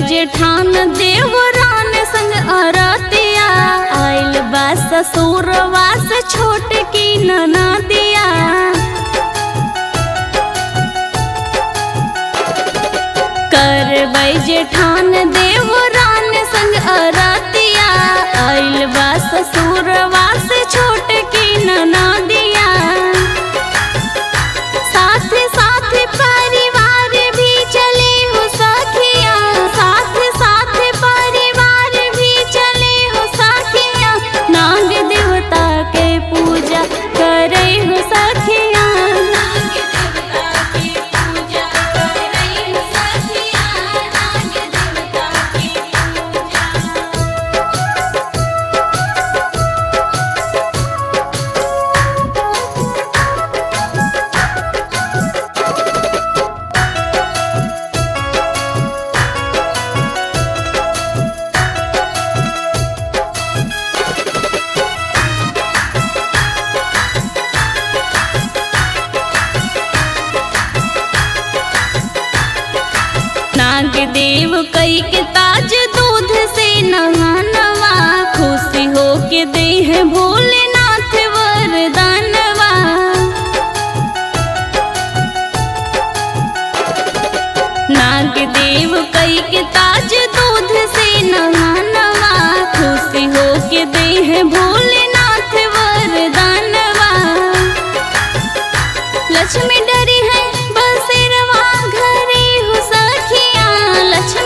जेठान देवरान संग अरतिया, आइल बा ससुरवा से छोट की ननदिया। करबै जेठान देवरान संग अरतिया, आइल बा ससुरवा से छोट की ननदिया। साथ साथ परिवार भी चले हो सखिया, साथ साथ परिवार भी चले हो सखिया। नाग देवता के पूजा करे हो सखिया, नाग देवता की पूजा करे हो सखिया, नाग देवता की पूजा। नाग देव कई के ताज दूध से नहानवा, खुशी हो के दे है भोलेनाथ वरदानवा। नाग देव कई के ताज दूध से नहानवा, खुशी हो के दे है भोलेनाथ वरदानवा। लक्ष्मी डरी है बसेरवा घरे हो सखिया, लक्ष्मी